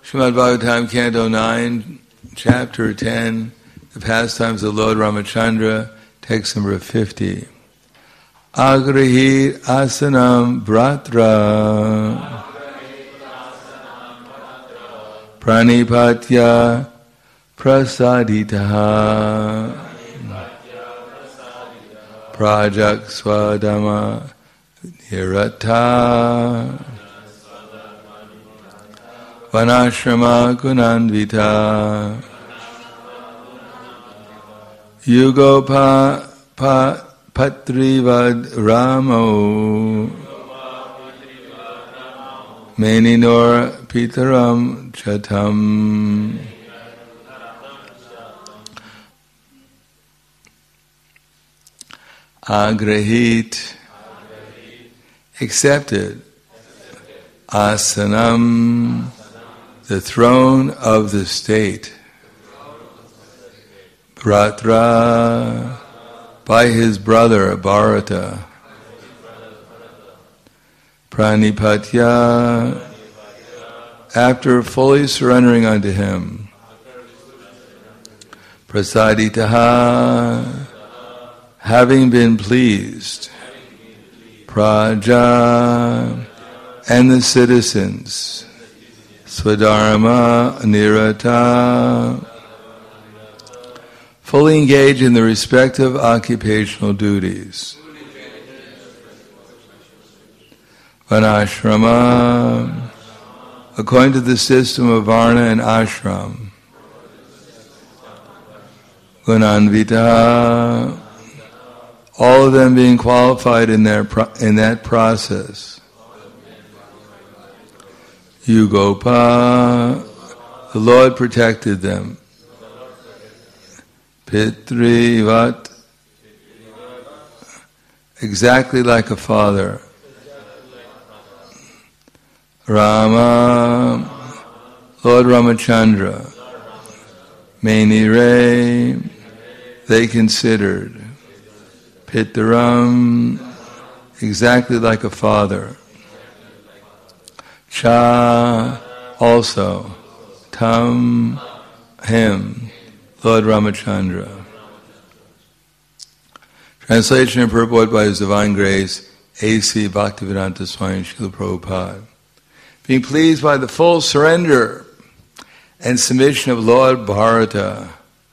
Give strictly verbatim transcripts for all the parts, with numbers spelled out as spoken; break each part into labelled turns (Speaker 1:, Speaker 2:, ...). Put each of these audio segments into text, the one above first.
Speaker 1: Srimad Bhagavatam, Canto nine, Chapter ten, The Pastimes of Lord Ramachandra, text number fifty. Agrahit asanam bratra pranipatya prasaditaha prajak swadama nirata vanashrama gunanvita yugopa pa patrivad ramo meninor pitaram chatam. Agrahit, accepted. Asanam, the throne of the state. Bratra, by his brother Bharata. Pranipatya, after fully surrendering unto him. Prasaditaha, having been pleased. Praja, and the citizens. Swadharma nirata, fully engaged in the respective occupational duties. Vanashrama, according to the system of Varna and Ashram. Gunanvita, all of them being qualified in their pro- in that process. Yugopa, the Lord protected them. Pitrivat, exactly like a father. Rama, Lord Ramachandra. Menire, they considered. Pitaram, exactly like a father. Cha, also. Tam, him. Lord Ramachandra. Translation and purport by His Divine Grace, A C Bhaktivedanta Swami Srila Prabhupada. Being pleased by the full surrender and submission of Lord Bharata.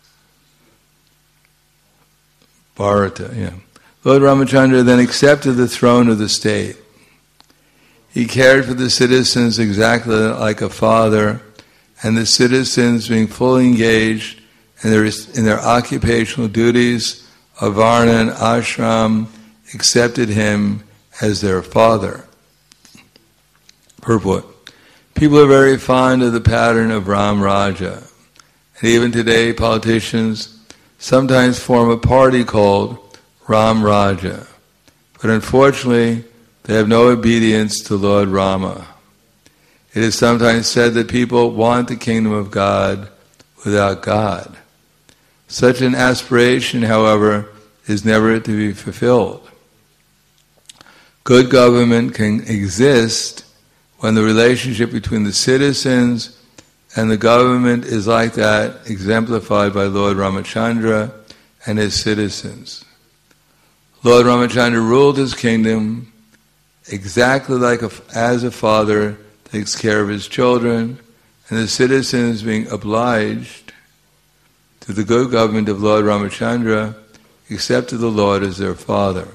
Speaker 1: Bharata, yeah. Lord Ramachandra then accepted the throne of the state. He cared for the citizens exactly like a father, and the citizens, being fully engaged in their, in their occupational duties of Varna and Ashram, accepted him as their father. Purport. People are very fond of the pattern of Ram Raja. And even today, politicians sometimes form a party called Ram Raja. But unfortunately, they have no obedience to Lord Rama. It is sometimes said that people want the kingdom of God without God. Such an aspiration, however, is never to be fulfilled. Good government can exist when the relationship between the citizens and the government is like that exemplified by Lord Ramachandra and his citizens. Lord Ramachandra ruled his kingdom exactly like a, as a father takes care of his children, and the citizens being obliged to the good government of Lord Ramachandra accepted the Lord as their father.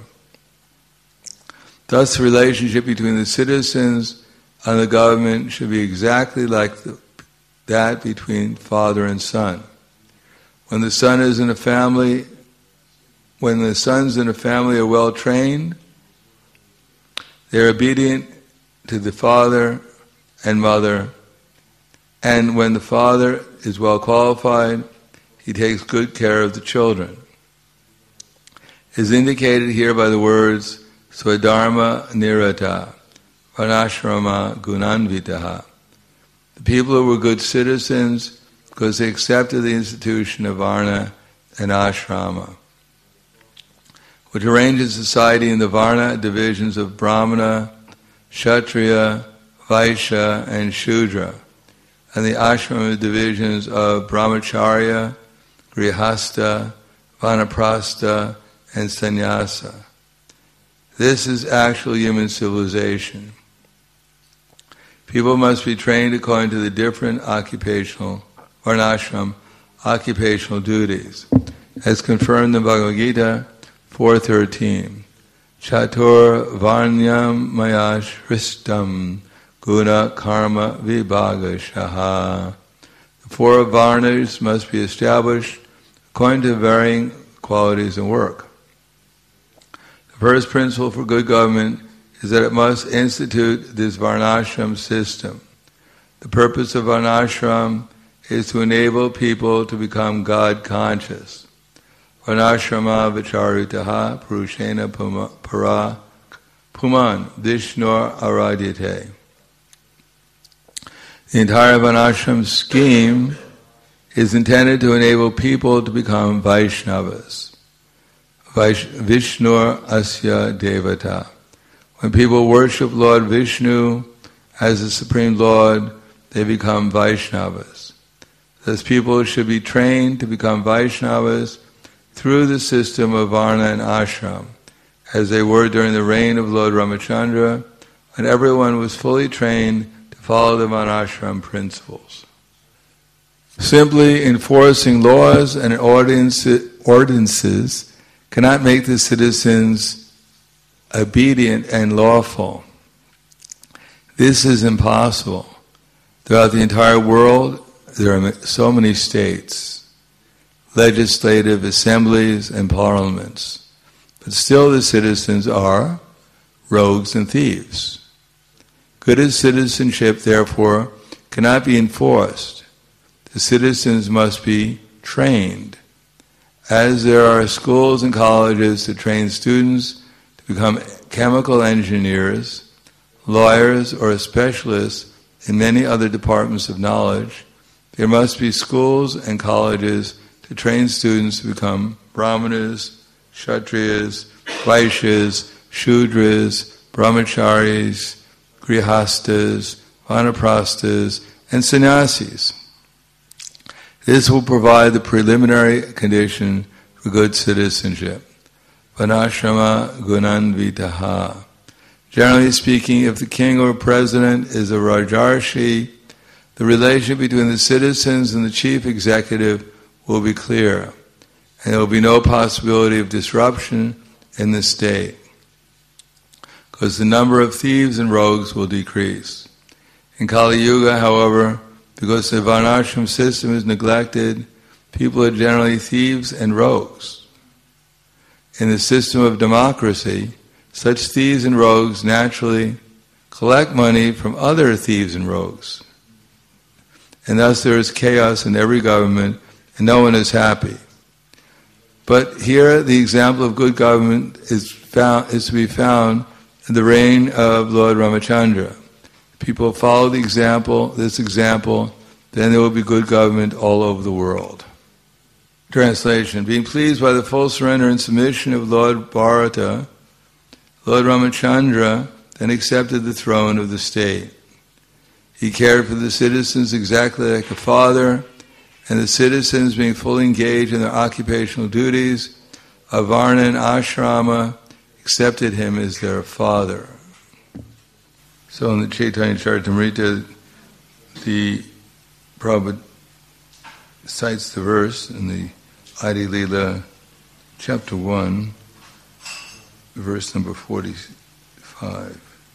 Speaker 1: Thus the relationship between the citizens and the government should be exactly like the, that between father and son. When the son is in a family, when the sons in a family are well trained, they are obedient to the father and mother, and when the father is well qualified, he takes good care of the children. It is indicated here by the words Swadharma nirata, Vanashrama gunanvitaha. The people who were good citizens because they accepted the institution of Varna and Ashrama, which arranges society in the Varna divisions of Brahmana, Kshatriya, Vaishya, and Shudra, and the ashrama divisions of brahmacharya, grihastha, vanaprastha, and sannyasa. This is actual human civilization. People must be trained according to the different occupational, varnashram, occupational duties, as confirmed in Bhagavad Gita four thirteen. Chatur varnyam maya shristam guna karma vibhaga shaha. The four varnas must be established according to varying qualities and work. The first principle for good government is that it must institute this varnashram system. The purpose of varnashram is to enable people to become God conscious. Varnashrama vicharitaha purushena para puman vishnur aradhyate. The entire varnashram scheme is intended to enable people to become Vaishnavas. Vaish- Vishnur asya devata. When people worship Lord Vishnu as the Supreme Lord, they become Vaishnavas. Thus people should be trained to become Vaishnavas through the system of Varna and Ashram, as they were during the reign of Lord Ramachandra, when everyone was fully trained to follow the Varnashram principles. Simply enforcing laws and ordinances cannot make the citizens obedient and lawful. This is impossible. Throughout the entire world, there are so many states, legislative assemblies and parliaments, but still the citizens are rogues and thieves. Good citizenship, therefore, cannot be enforced. The citizens must be trained. As there are schools and colleges to train students to become chemical engineers, lawyers, or specialists in many other departments of knowledge, there must be schools and colleges to train students to become brahmanas, kshatriyas, vaishyas, shudras, brahmacharis, grihastas, vanaprasthas, and sannyasis. This will provide the preliminary condition for good citizenship. Vanashrama gunanvitaha. Generally speaking, if the king or president is a rajarshi, the relation between the citizens and the chief executive will be clear, and there will be no possibility of disruption in the state, because the number of thieves and rogues will decrease. In Kali Yuga, however, because the varnashram system is neglected, people are generally thieves and rogues. In the system of democracy, such thieves and rogues naturally collect money from other thieves and rogues. And thus there is chaos in every government, and no one is happy. But here the example of good government is found is to be found in the reign of Lord Ramachandra. People follow the example, this example, then there will be good government all over the world. Translation. Being pleased by the full surrender and submission of Lord Bharata, Lord Ramachandra then accepted the throne of the state. He cared for the citizens exactly like a father, and the citizens, being fully engaged in their occupational duties of Varna and Ashrama, accepted him as their father. So in the Chaitanya Charitamrita, the Prabhupada cites the verse in the Adi Leela, chapter one, verse number forty-five.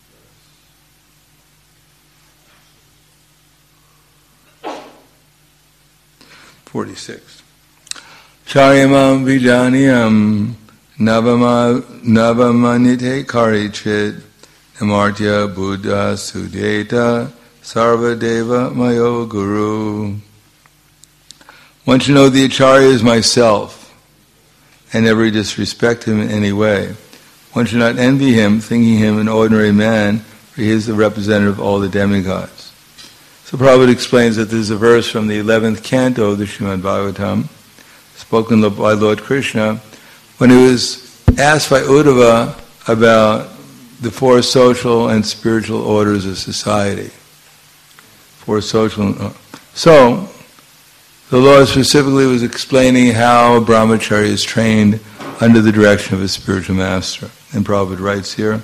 Speaker 1: forty-six. Charyamam vijaniyam navama navamanite karichit namartya buddha sudeta sarvadeva mayo guru. One should know the Acharya is myself, and never disrespect him in any way. One should not envy him, thinking him an ordinary man, for he is the representative of all the demigods. So Prabhupada explains that this is a verse from the eleventh canto of the Srimad Bhagavatam, spoken by Lord Krishna, when he was asked by Uddhava about the four social and spiritual orders of society. for social. So, the Lord specifically was explaining how a brahmachari is trained under the direction of a spiritual master. And Prabhupada writes here,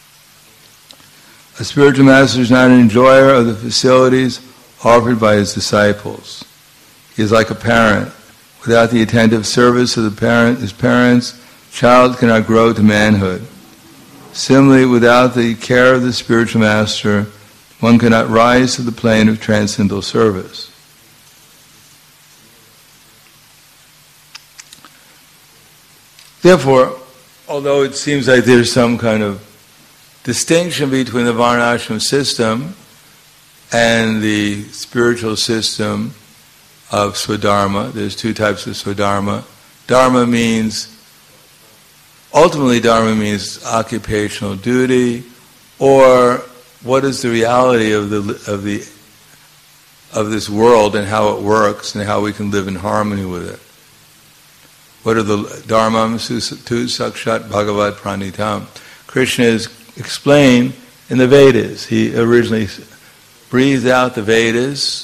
Speaker 1: a spiritual master is not an enjoyer of the facilities offered by his disciples. He is like a parent. Without the attentive service of the parent, his parents, child cannot grow to manhood. Similarly, without the care of the spiritual master, one cannot rise to the plane of transcendental service. Therefore, although it seems like there's some kind of distinction between the Varnashram system and the spiritual system of Swadharma, there's two types of Swadharma. Dharma means, ultimately Dharma means occupational duty, or what is the reality of the of the of this world and how it works and how we can live in harmony with it. What are the Dharmam tu sakshat bhagavat pranitam? Krishna is explained in the Vedas. He originally breathed out the Vedas,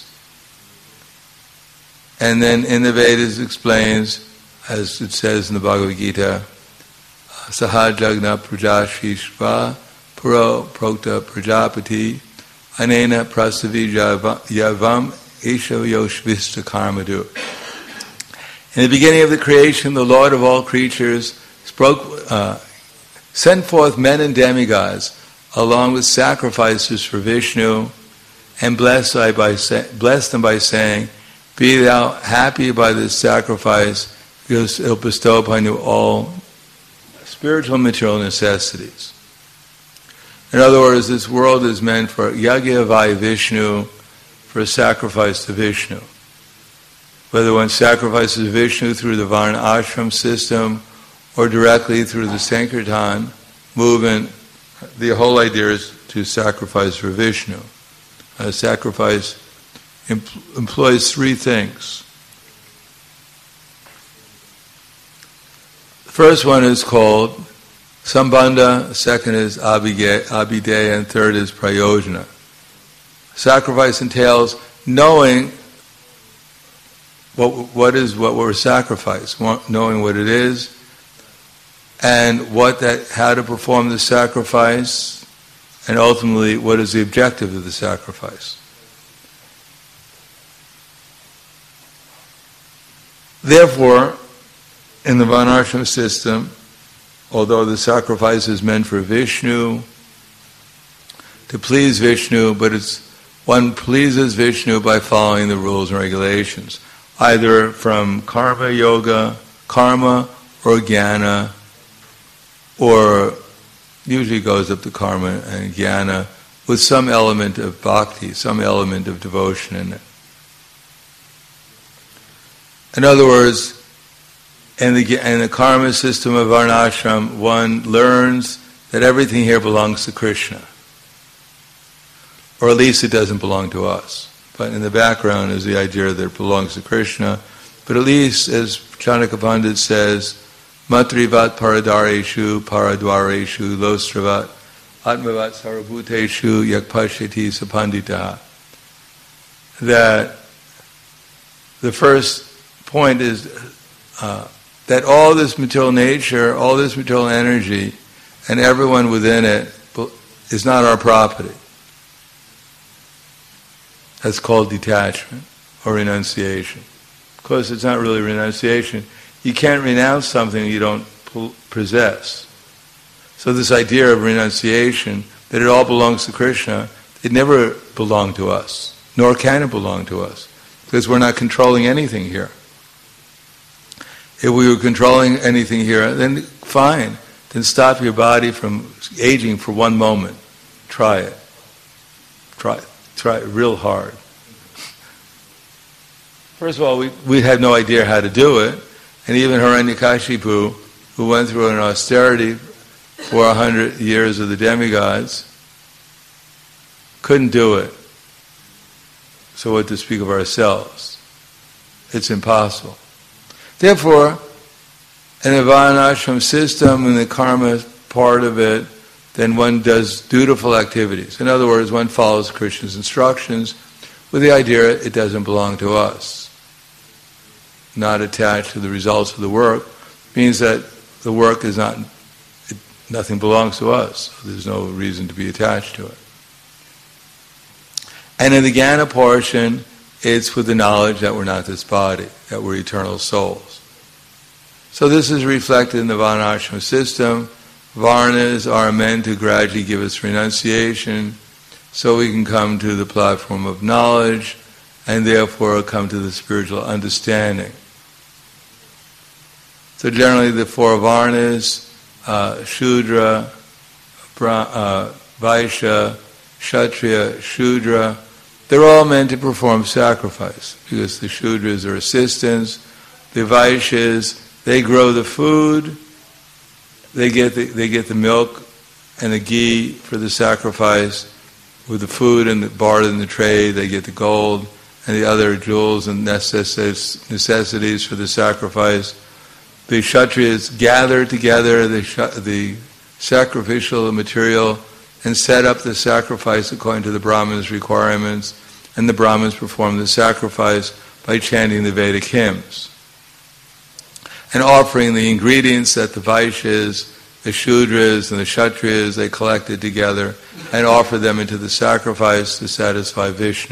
Speaker 1: and then in the Vedas explains, as it says in the Bhagavad Gita, Sahajagna prajashishva puro prokta prajapati anena prasavi yavam isha yoshvista karmadu. In the beginning of the creation, the Lord of all creatures spoke, uh, sent forth men and demigods along with sacrifices for Vishnu, and blessed, I by say, blessed them by saying, be thou happy by this sacrifice, because it will bestow upon you all spiritual and material necessities. In other words, this world is meant for yagya vai Vishnu, for a sacrifice to Vishnu. Whether one sacrifices Vishnu through the Varna Ashram system or directly through the Sankirtan movement, the whole idea is to sacrifice for Vishnu. A sacrifice empl- employs three things. The first one is called Sambandha, second is Abhideya, and third is Prayojana. Sacrifice entails knowing What what is what we're sacrificing, knowing what it is, and what that how to perform the sacrifice, and ultimately what is the objective of the sacrifice. Therefore, in the Varnashram system, although the sacrifice is meant for Vishnu, to please Vishnu, but it's one pleases Vishnu by following the rules and regulations, either from karma yoga, karma or jnana, or usually goes up to karma and jnana with some element of bhakti, some element of devotion in it. In other words, in the, in the karma system of Varnashram, one learns that everything here belongs to Krishna. Or at least it doesn't belong to us. But in the background is the idea that it belongs to Krishna. But at least, as Chanaka Pandit says, Matrivat paradareshu paradwareshu lostravat atmavat sarabhuteshu yakpashyati sapanditaha. That the first point is uh, that all this material nature, all this material energy, and everyone within it is not our property. That's called detachment or renunciation. Of course, it's not really renunciation. You can't renounce something you don't possess. So this idea of renunciation, that it all belongs to Krishna, it never belonged to us, nor can it belong to us, because we're not controlling anything here. If we were controlling anything here, then fine. Then stop your body from aging for one moment. Try it. Try it. Try it real hard. First of all, we, we had no idea how to do it, and even Hiranyakashipu, who went through an austerity for a hundred years of the demigods, couldn't do it. So what to speak of ourselves? It's impossible. Therefore, in the Varnashram system, in the karma part of it, then one does dutiful activities. In other words, one follows Krishna's instructions, with the idea it doesn't belong to us. Not attached to the results of the work means that the work is not, it, nothing belongs to us. So there's no reason to be attached to it. And in the Jnana portion, it's with the knowledge that we're not this body, that we're eternal souls. So this is reflected in the Varnashram system. Varnas are meant to gradually give us renunciation so we can come to the platform of knowledge and therefore come to the spiritual understanding. So generally the four Varnas, uh, Shudra, Bra, uh, Vaishya, Kshatriya, Shudra, they're all meant to perform sacrifice because the Shudras are assistants, the Vaishyas, they grow the food, they get the, they get the milk and the ghee for the sacrifice. With the food and the barred in the tray, they get the gold and the other jewels and necess- necessities for the sacrifice. The Kshatriyas gather together the, sh- the sacrificial material and set up the sacrifice according to the Brahmins' requirements, and the Brahmins perform the sacrifice by chanting the Vedic hymns and offering the ingredients that the Vaishyas, the Shudras and the Kshatriyas, they collected together and offer them into the sacrifice to satisfy Vishnu.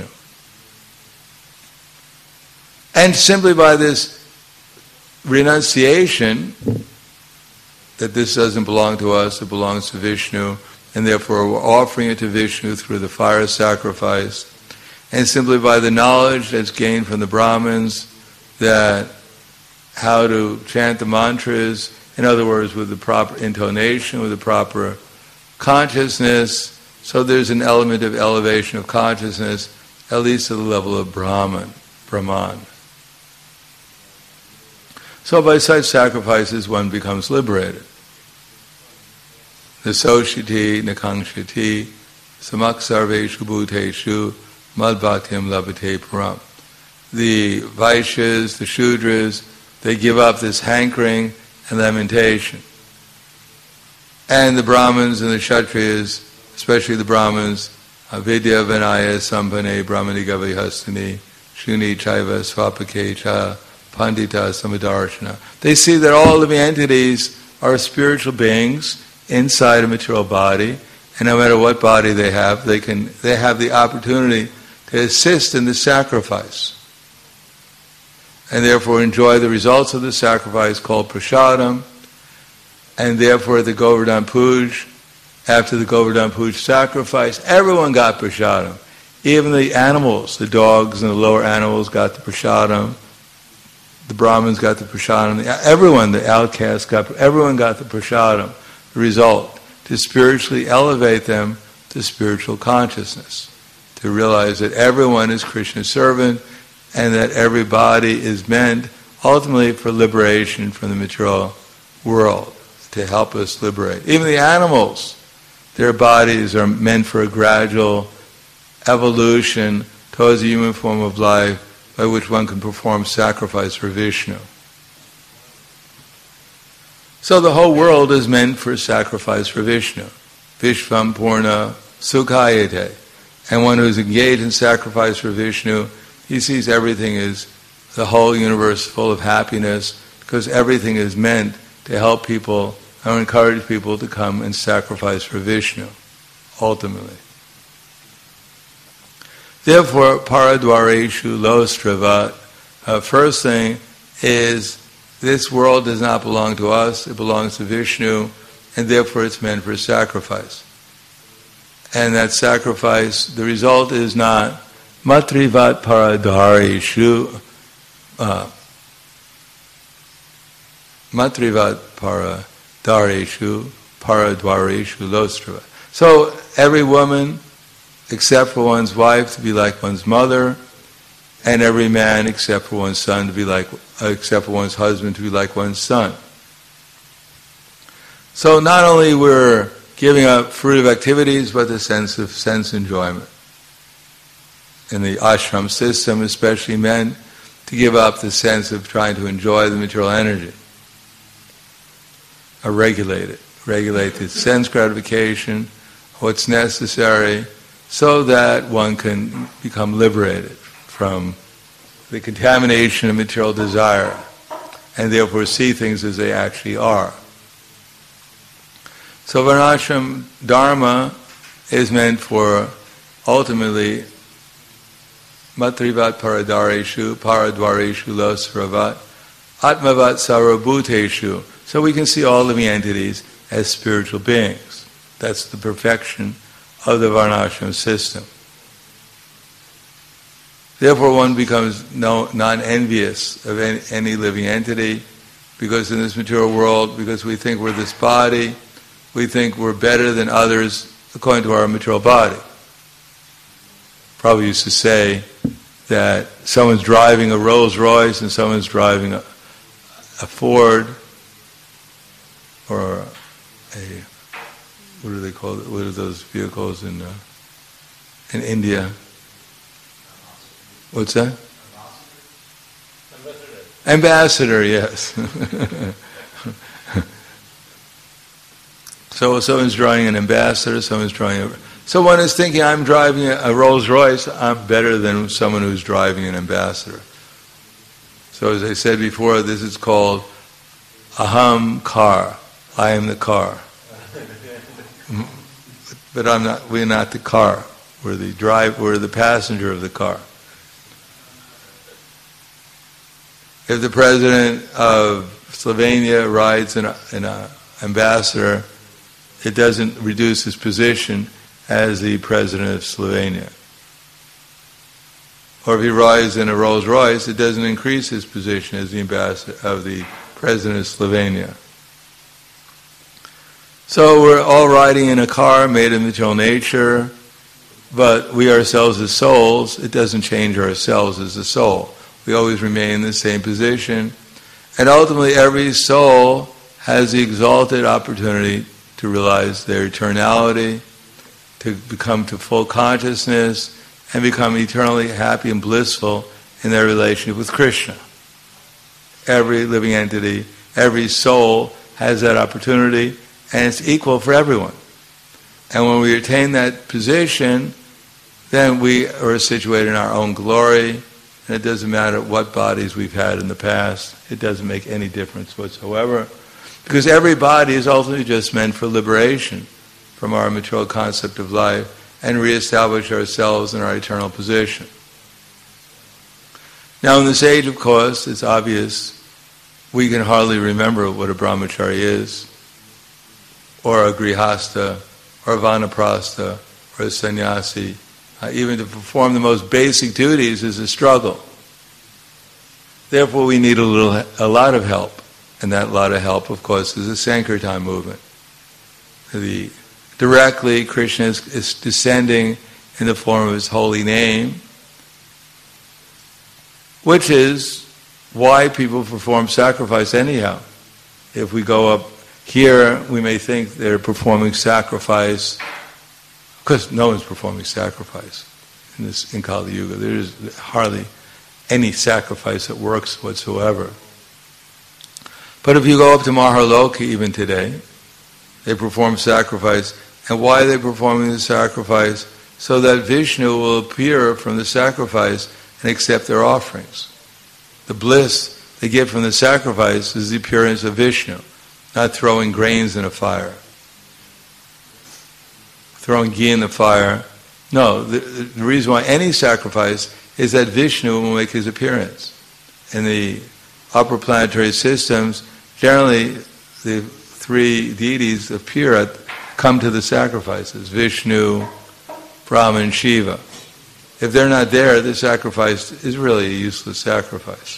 Speaker 1: And simply by this renunciation, that this doesn't belong to us, it belongs to Vishnu, and therefore we're offering it to Vishnu through the fire sacrifice, and simply by the knowledge that's gained from the Brahmins that how to chant the mantras, in other words, with the proper intonation, with the proper consciousness, so there's an element of elevation of consciousness, at least to the level of Brahman, Brahman. So by such sacrifices one becomes liberated. Nasoshiti, nakanshati, samak sarveshu bhuteshu, madbhatyam labhate param. The Vaishyas, the Shudras, they give up this hankering and lamentation. And the Brahmins and the Kshatriyas, especially the Brahmins, avidya vinaya sampane brahmani gavihastani shuni chaiva swapake cha pandita samadarshana. They see that all living entities are spiritual beings inside a material body, and no matter what body they have, they can they have the opportunity to assist in the sacrifice, and therefore enjoy the results of the sacrifice called prasadam. And therefore the Govardhan Puj, after the Govardhan Puj sacrifice, everyone got prasadam. Even the animals, the dogs and the lower animals got the prasadam. The Brahmins got the prasadam. Everyone, the outcasts got, everyone got the prasadam. The result, to spiritually elevate them to spiritual consciousness, to realize that everyone is Krishna's servant and that every body is meant ultimately for liberation from the material world, to help us liberate. Even the animals, their bodies are meant for a gradual evolution towards a human form of life by which one can perform sacrifice for Vishnu. So the whole world is meant for sacrifice for Vishnu. Vishvam Purna Sukhayate. And one who's engaged in sacrifice for Vishnu, he sees everything as the whole universe full of happiness, because everything is meant to help people or encourage people to come and sacrifice for Vishnu, ultimately. Therefore, paradwareshu lostravat, uh, first thing is, this world does not belong to us, it belongs to Vishnu, and therefore it's meant for sacrifice. And that sacrifice, the result is not matrivat paradwareshu, uh, matrivat paradwareshu, paradwareshu lostrava. So every woman, except for one's wife, to be like one's mother, and every man, except for one's son, to be like, uh, except for one's husband, to be like one's son. So not only we're giving up fruitive activities, but the sense of sense enjoyment. In the ashram system, especially men, to give up the sense of trying to enjoy the material energy. Or regulate it. Regulate the sense gratification, what's necessary, so that one can become liberated from the contamination of material desire and therefore see things as they actually are. So Varnashram Dharma is meant for ultimately Matrivat Paradareshu, Paradvareshu Lasravat, Atmavat Sarvabhuteshu. So we can see all living entities as spiritual beings. That's the perfection of the Varnashram system. Therefore one becomes no, non-envious of any, any living entity, because in this material world, because we think we're this body, we think we're better than others according to our material body. Probably used to say that someone's driving a Rolls Royce and someone's driving a, a Ford or a, what do they call it? What are those vehicles in uh, in India? What's that? Ambassador. Ambassador, yes. So someone's driving an Ambassador, someone's driving a... So one is thinking, I'm driving a Rolls Royce, I'm better than someone who's driving an Ambassador. So as I said before, this is called aham car. I am the car. But I'm not. We're not the car. We're the drive. We're the passenger of the car. If the president of Slovenia rides in an ambassador, it doesn't reduce his position as the president of Slovenia. Or if he rides in a Rolls Royce, it doesn't increase his position as the ambassador of the president of Slovenia. So we're all riding in a car made of material nature, but we ourselves as souls, it doesn't change ourselves as a soul. We always remain in the same position. And ultimately every soul has the exalted opportunity to realize their eternality, to become to full consciousness, and become eternally happy and blissful in their relationship with Krishna. Every living entity, every soul has that opportunity, and it's equal for everyone. And when we attain that position, then we are situated in our own glory, and it doesn't matter what bodies we've had in the past. It doesn't make any difference whatsoever, because every body is ultimately just meant for liberation from our material concept of life and reestablish ourselves in our eternal position. Now in this age, of course, it's obvious we can hardly remember what a brahmachari is, or a grihastha, or a vanaprastha, or a sannyasi. Uh, even to perform the most basic duties is a struggle. Therefore we need a little, a lot of help. And that lot of help, of course, is the Sankirtan movement. The, directly, Krishna is, is descending in the form of His holy name, which is why people perform sacrifice anyhow. If we go up here, we may think they're performing sacrifice, because no one's performing sacrifice in this in Kali Yuga. There is hardly any sacrifice that works whatsoever. But if you go up to Maharloka even today, they perform sacrifice. And why are they performing the sacrifice? So that Vishnu will appear from the sacrifice and accept their offerings. The bliss they get from the sacrifice is the appearance of Vishnu, not throwing grains in a fire. Throwing ghee in the fire. No, the, the reason why any sacrifice is that Vishnu will make his appearance. In the upper planetary systems, generally the three deities appear at, come to the sacrifices, Vishnu, Brahma, and Shiva. If they're not there, the sacrifice is really a useless sacrifice.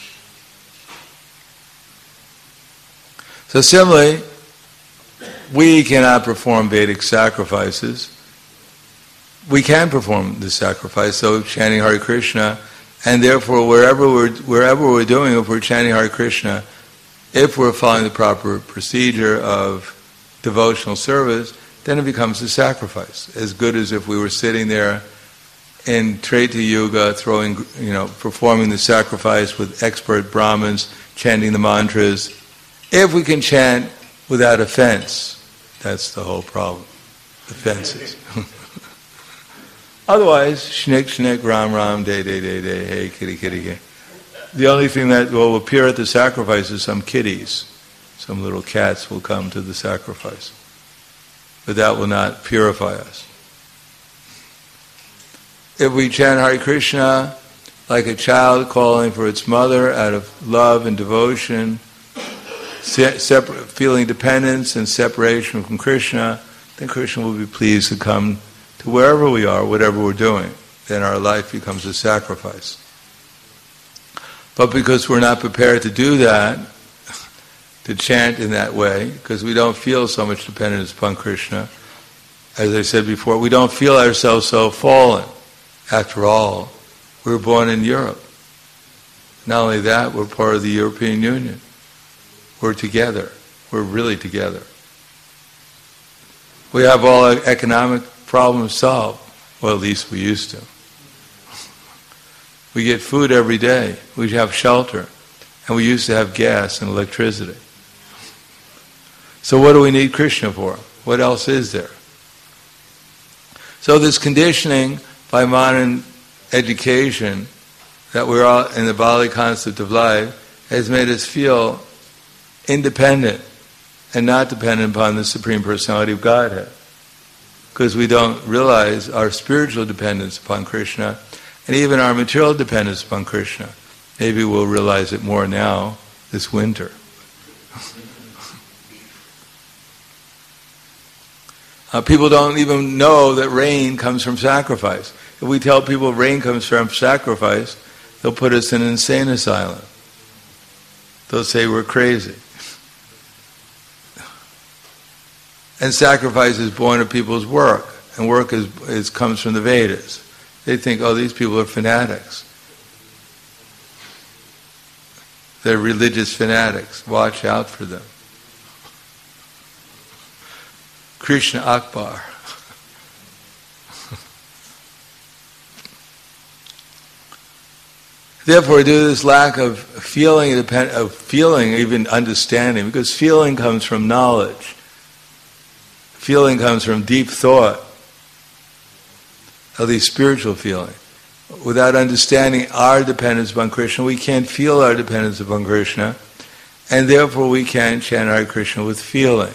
Speaker 1: So similarly, we cannot perform Vedic sacrifices. We can perform the sacrifice, so chanting Hare Krishna, and therefore wherever we're wherever we're doing, if we're chanting Hare Krishna, if we're following the proper procedure of devotional service, then it becomes a sacrifice. As good as if we were sitting there in Treta Yuga, throwing, you know, performing the sacrifice with expert Brahmins, chanting the mantras. If we can chant without offense, that's the whole problem. Offenses. Otherwise, schnick, schnick, ram, ram, day, day, day, day, hey, kitty, kitty, kitty. The only thing that will appear at the sacrifice is some kitties. Some little cats will come to the sacrifice. But that will not purify us. If we chant Hare Krishna like a child calling for its mother out of love and devotion, se- separate, feeling dependence and separation from Krishna, then Krishna will be pleased to come to wherever we are, whatever we're doing. Then our life becomes a sacrifice. But because we're not prepared to do that, to chant in that way, because we don't feel so much dependence upon Krishna, as I said before, we don't feel ourselves so fallen. After all, we were born in Europe. Not only that, we're part of the European Union. We're together. We're really together. We have all our economic problems solved. Well, at least we used to. We get food every day. We have shelter. And we used to have gas and electricity. So what do we need Krishna for? What else is there? So this conditioning by modern education that we're all in the Bali concept of life has made us feel independent and not dependent upon the Supreme Personality of Godhead. Because we don't realize our spiritual dependence upon Krishna and even our material dependence upon Krishna. Maybe we'll realize it more now, this winter. uh, people don't even know that rain comes from sacrifice. If we tell people rain comes from sacrifice, they'll put us in an insane asylum. They'll say we're crazy. And sacrifice is born of people's work, and work is, is comes from the Vedas. They think, oh, these people are fanatics. They're religious fanatics. Watch out for them. Krishna Akbar. Therefore, due to this lack of feeling, of feeling, even understanding, because feeling comes from knowledge. Feeling comes from deep thought, at least spiritual feeling. Without understanding our dependence upon Krishna, we can't feel our dependence upon Krishna, and therefore we can't chant Hare Krishna with feeling.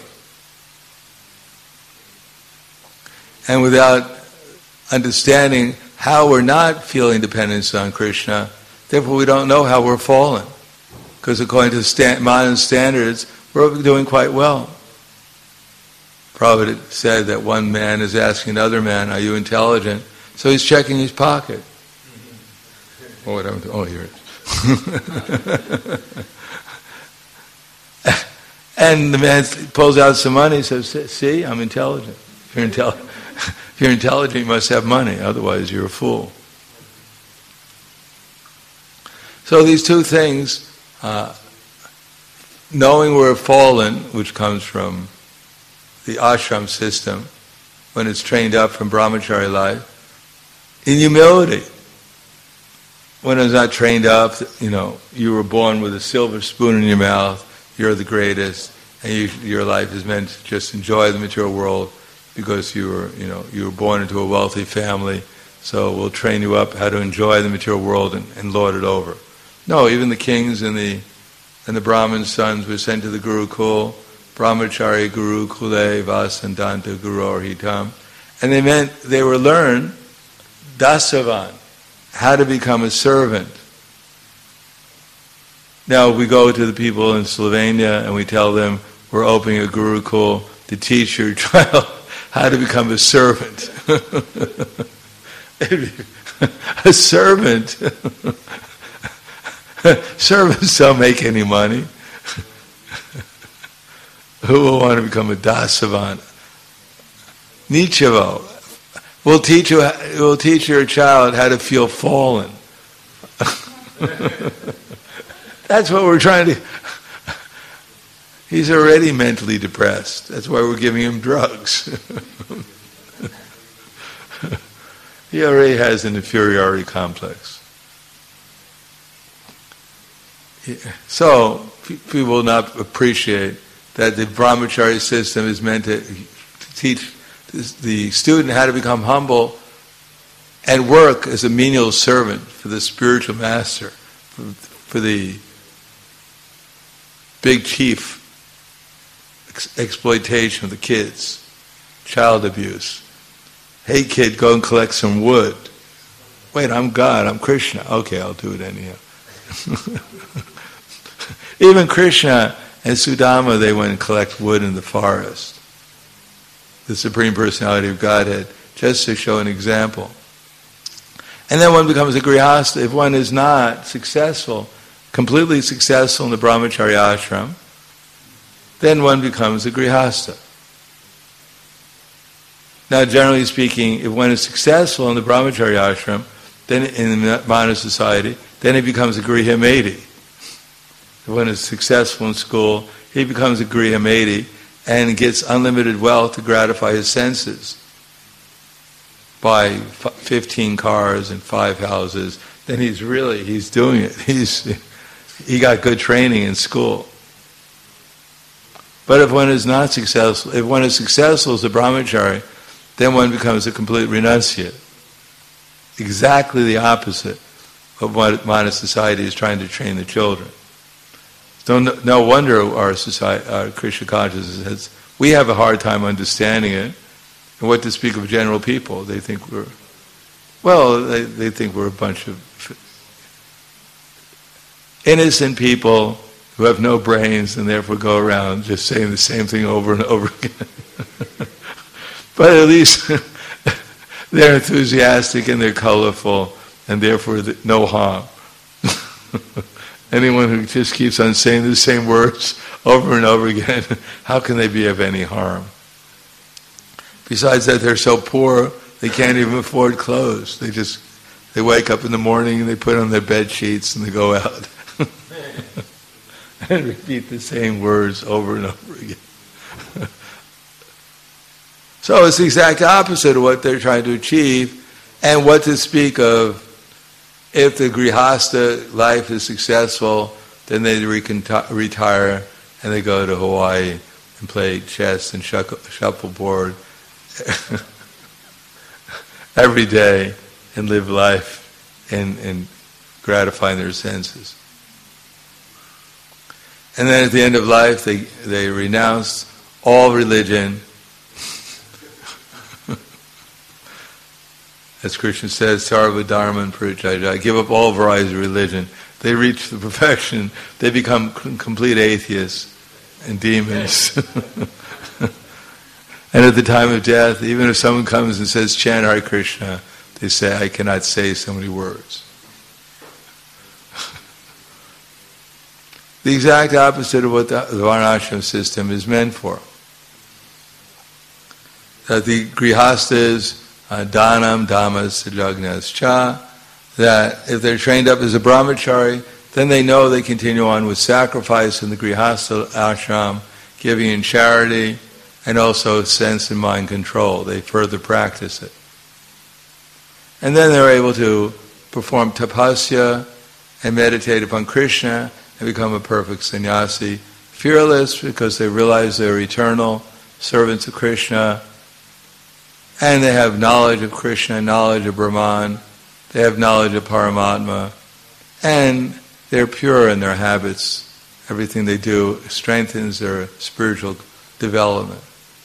Speaker 1: And without understanding how we're not feeling dependence on Krishna, therefore we don't know how we're fallen. Because according to stand, modern standards, we're doing quite well. Prabhupada said that one man is asking another man, are you intelligent? So he's checking his pocket. Oh, what happened to, oh, here it is. And the man pulls out some money and says, see, I'm intelligent. If you're, intelli- if you're intelligent, you must have money. Otherwise, you're a fool. So these two things, uh, knowing we're fallen, which comes from the ashram system, when it's trained up from brahmachari life, in humility. When it's not trained up, you know, you were born with a silver spoon in your mouth, you're the greatest, and you, your life is meant to just enjoy the material world because you were, you know, you were born into a wealthy family, so we'll train you up how to enjoy the material world and, and lord it over. No, even the kings and the and the Brahmin sons were sent to the Gurukul, Brahmachari Guru Kule Vasandanta Guru Arhitam, and they meant they were learned dasavan, how to become a servant. Now we go to the people in Slovenia and we tell them we're opening a Gurukul to teach your child how to become a servant. A servant. Servants don't make any money. Who will want to become a dasavan? Nichavo. We'll teach you. We'll teach your child how to feel fallen. That's what we're trying to. He's already mentally depressed. That's why we're giving him drugs. He already has an inferiority complex. So people will not appreciate that the brahmachari system is meant to teach the student how to become humble and work as a menial servant for the spiritual master, for, for the big chief ex- exploitation of the kids, child abuse. Hey kid, go and collect some wood. Wait, I'm God, I'm Krishna. Okay, I'll do it anyhow. Even Krishna and Sudama, they went and collect wood in the forest. The Supreme Personality of Godhead, just to show an example. And then one becomes a grihasta. If one is not successful, completely successful in the brahmacharya ashram, then one becomes a grihasta. Now, generally speaking, if one is successful in the brahmacharya ashram, then in the Mana society, then he becomes a grihameti. If one is successful in school, he becomes a grihameti and gets unlimited wealth to gratify his senses. Buy fifteen cars and five houses, then he's really, he's doing it. He's he got good training in school. But if one is not successful, if one is successful as a brahmachari, then one becomes a complete renunciate. Exactly the opposite of what Mana society is trying to train the children. So no, no wonder our society, our Krishna consciousness has, we have a hard time understanding it. And what to speak of general people? They think we're, well, they, they think we're a bunch of innocent people who have no brains and therefore go around just saying the same thing over and over again. But at least they're enthusiastic and they're colorful and therefore no harm. Anyone who just keeps on saying the same words over and over again, how can they be of any harm? Besides that, they're so poor, they can't even afford clothes. They just, they wake up in the morning and they put on their bed sheets and they go out and repeat the same words over and over again. So it's the exact opposite of what they're trying to achieve. And what to speak of, if the grihasta life is successful, then they recont- retire and they go to Hawaii and play chess and shuffleboard every day and live life and, and gratifying their senses. And then at the end of life, they, they renounce all religion. As Krishna says, Sarva Dharman Parityajya, give up all varieties of religion. They reach the perfection, they become complete atheists and demons. And at the time of death, even if someone comes and says, chant Hare Krishna, they say, I cannot say so many words. The exact opposite of what the, the Varnashram system is meant for. That the grihastas, uh, dhanam, dhammas, sajagnas cha, that if they're trained up as a brahmachari, then they know they continue on with sacrifice in the grihasta ashram, giving in charity, and also sense and mind control. They further practice it. And then they're able to perform tapasya and meditate upon Krishna and become a perfect sannyasi, fearless because they realize they're eternal servants of Krishna, and they have knowledge of Krishna, knowledge of Brahman, they have knowledge of Paramatma, and they're pure in their habits. Everything they do strengthens their spiritual development.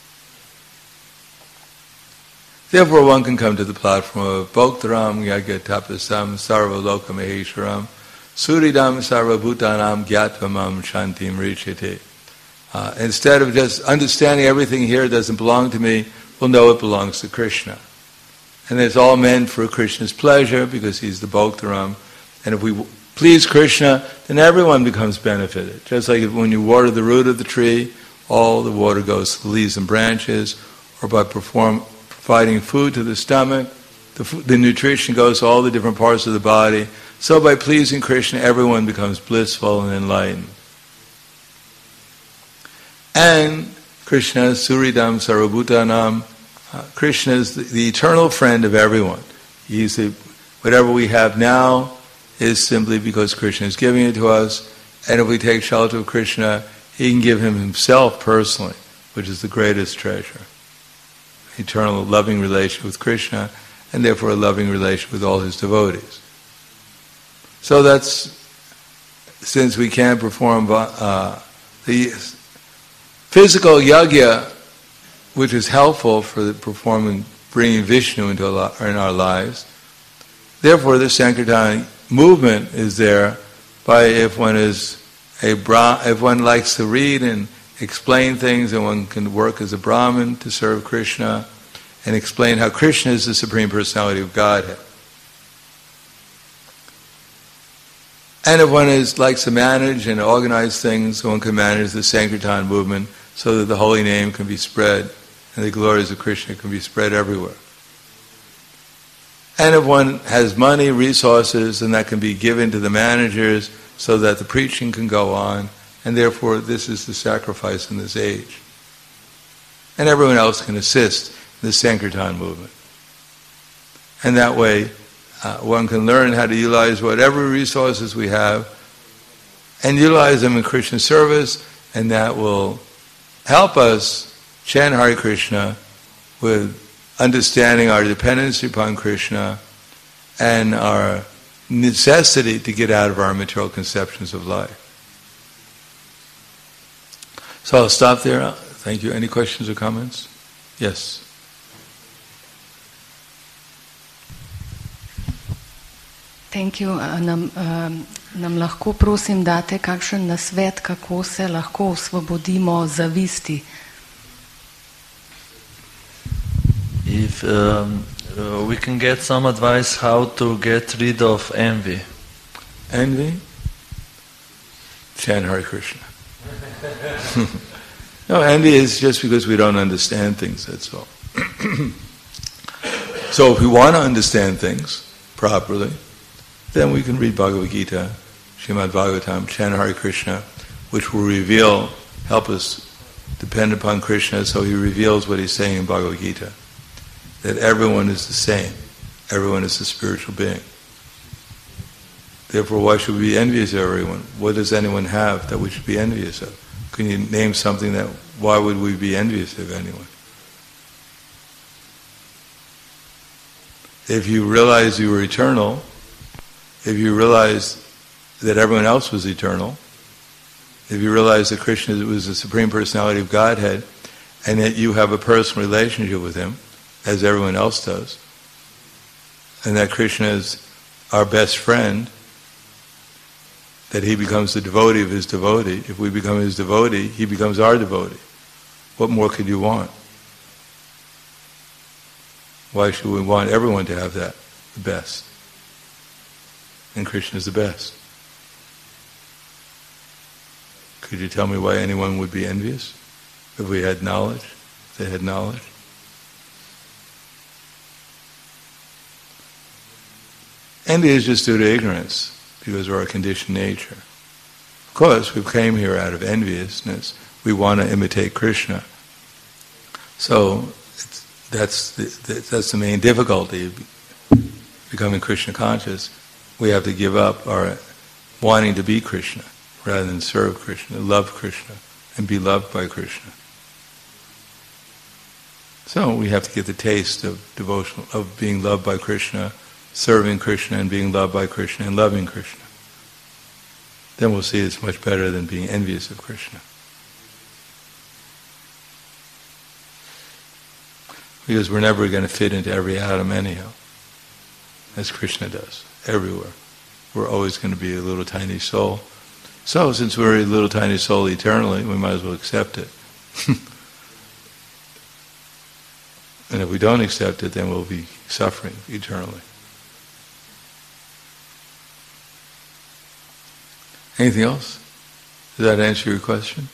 Speaker 1: Therefore, one can come to the platform of Bhoktaram Yagya Tapasam Sarva Loka Maheshwaram Suridam Sarva Bhutanam Gyatvamam Shantim Richite. Uh, instead of just understanding everything here doesn't belong to me, we'll know it belongs to Krishna. And it's all meant for Krishna's pleasure because he's the Bhoktaram. And if we please Krishna, then everyone becomes benefited. Just like when you water the root of the tree, all the water goes to the leaves and branches, or by perform, providing food to the stomach, the, the nutrition goes to all the different parts of the body. So by pleasing Krishna, everyone becomes blissful and enlightened. And Krishna, Suridam Sarvabhutanam, uh, Krishna is the, the eternal friend of everyone. He's the, whatever we have now is simply because Krishna is giving it to us. And if we take shelter of Krishna, he can give him himself personally, which is the greatest treasure. Eternal loving relation with Krishna. and therefore a loving relation with all his devotees. So that's, since we can't perform uh, the physical yajna, which is helpful for the performing, bringing Vishnu into our, in our lives, therefore the Sankirtan movement is there by if one is a Bra- if one likes to read and explain things, and one can work as a Brahmin to serve Krishna and explain how Krishna is the Supreme Personality of Godhead. And if one is likes to manage and organize things, one can manage the Sankirtan movement so that the holy name can be spread and the glories of Krishna can be spread everywhere. And if one has money, resources, then that can be given to the managers so that the preaching can go on, and therefore this is the sacrifice in this age. And everyone else can assist in the Sankirtan movement. And that way, uh, one can learn how to utilize whatever resources we have and utilize them in Krishna service, and that will help us chant Hare Krishna with understanding our dependency upon Krishna and our necessity to get out of our material conceptions of life. So I'll stop there. Thank you. Any questions or comments? Yes.
Speaker 2: Thank you. Nam, um, nam lahko prosim date kakšen nasvet, kako se lahko osvobodimo zavisti?
Speaker 3: If um, uh, we can get some advice how to get rid of envy.
Speaker 1: Envy? Chant Hare Krishna. No, envy is just because we don't understand things, that's all. So if we want to understand things properly, then we can read Bhagavad Gita, Srimad Bhagavatam, chant Hare Krishna, which will reveal, help us depend upon Krishna, so he reveals what he's saying in Bhagavad Gita. That everyone is the same. Everyone is a spiritual being. Therefore, why should we be envious of everyone? What does anyone have that we should be envious of? Can you name something that, why would we be envious of anyone? If you realize you were eternal, if you realize that everyone else was eternal, if you realize that Krishna was the Supreme Personality of Godhead, and that you have a personal relationship with him, as everyone else does, and that Krishna is our best friend, that he becomes the devotee of his devotee. If we become his devotee, he becomes our devotee. What more could you want? Why should we want everyone to have that? The best. And Krishna is the best. Could you tell me why anyone would be envious if we had knowledge, if they had knowledge? Envy is just due to ignorance, because of our conditioned nature. Of course, we came here out of enviousness. We want to imitate Krishna. So it's, that's the, that's the main difficulty of becoming Krishna conscious. We have to give up our wanting to be Krishna rather than serve Krishna, love Krishna, and be loved by Krishna. So we have to get the taste of devotion, of being loved by Krishna, serving Krishna and being loved by Krishna and loving Krishna. Then we'll see it's much better than being envious of Krishna. Because we're never going to fit into every atom anyhow, as Krishna does, everywhere. We're always going to be a little tiny soul. So since we're a little tiny soul eternally, we might as well accept it. And if we don't accept it, then we'll be suffering eternally. Anything else? Does that answer your question?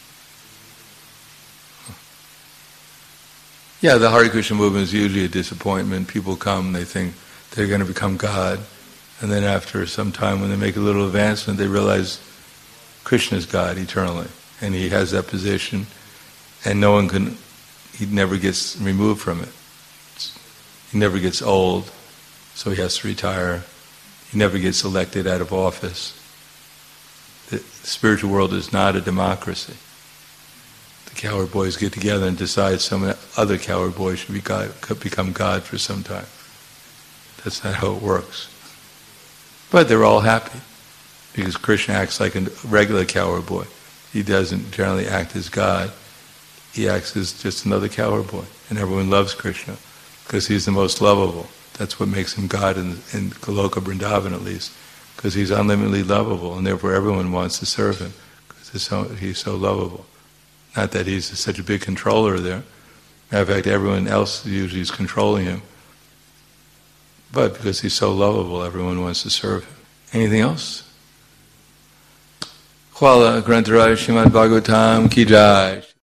Speaker 1: Yeah, the Hare Krishna movement is usually a disappointment. People come, they think they're going to become God, and then after some time when they make a little advancement, they realize Krishna is God eternally, and he has that position, and no one can, he never gets removed from it. He never gets old, so he has to retire. He never gets elected out of office. The spiritual world is not a democracy. The cowherd boys get together and decide some other cowherd boy should be God, become God for some time. That's not how it works. But they're all happy, because Krishna acts like a regular cowherd boy. He doesn't generally act as God. He acts as just another cowherd boy. And everyone loves Krishna, because he's the most lovable. That's what makes him God in, in Goloka Vrindavan, at least. Because he's unlimitedly lovable, and therefore everyone wants to serve him, because he's so, he's so lovable. Not that he's such a big controller there. Matter of fact, everyone else usually is controlling him. But because he's so lovable, everyone wants to serve him. Anything else? Khwala Grantaraj Srimad Bhagavatam Ki Jai.